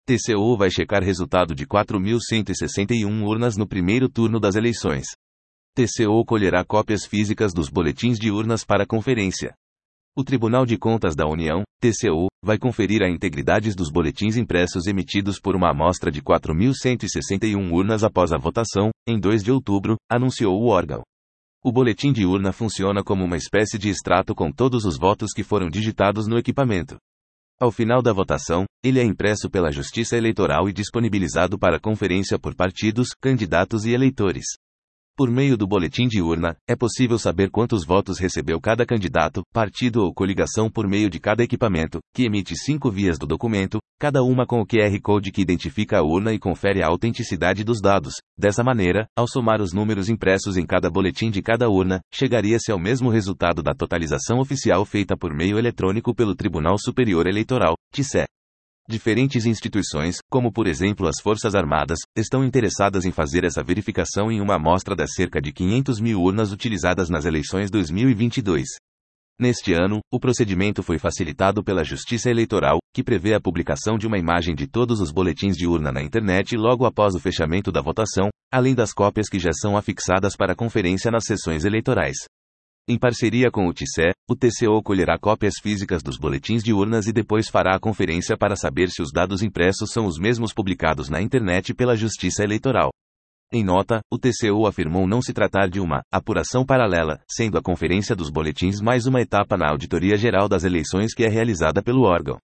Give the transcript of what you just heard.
TCU vai checar resultado de 4.161 urnas no primeiro turno das eleições. TCU colherá cópias físicas dos boletins de urnas para conferência. O Tribunal de Contas da União, TCU, vai conferir a integridade dos boletins impressos emitidos por uma amostra de 4.161 urnas após a votação, em 2 de outubro, anunciou o órgão. O boletim de urna funciona como uma espécie de extrato com todos os votos que foram digitados no equipamento. Ao final da votação, ele é impresso pela Justiça Eleitoral e disponibilizado para conferência por partidos, candidatos e eleitores. Por meio do boletim de urna, é possível saber quantos votos recebeu cada candidato, partido ou coligação por meio de cada equipamento, que emite 5 vias do documento, cada uma com o QR Code que identifica a urna e confere a autenticidade dos dados. Dessa maneira, ao somar os números impressos em cada boletim de cada urna, chegaria-se ao mesmo resultado da totalização oficial feita por meio eletrônico pelo Tribunal Superior Eleitoral, TSE. Diferentes instituições, como por exemplo as Forças Armadas, estão interessadas em fazer essa verificação em uma amostra das cerca de 500 mil urnas utilizadas nas eleições 2022. Neste ano, o procedimento foi facilitado pela Justiça Eleitoral, que prevê a publicação de uma imagem de todos os boletins de urna na internet logo após o fechamento da votação, além das cópias que já são afixadas para conferência nas sessões eleitorais. Em parceria com o TSE, o TCU colherá cópias físicas dos boletins de urnas e depois fará a conferência para saber se os dados impressos são os mesmos publicados na internet pela Justiça Eleitoral. Em nota, o TCU afirmou não se tratar de uma apuração paralela, sendo a conferência dos boletins mais uma etapa na Auditoria Geral das Eleições que é realizada pelo órgão.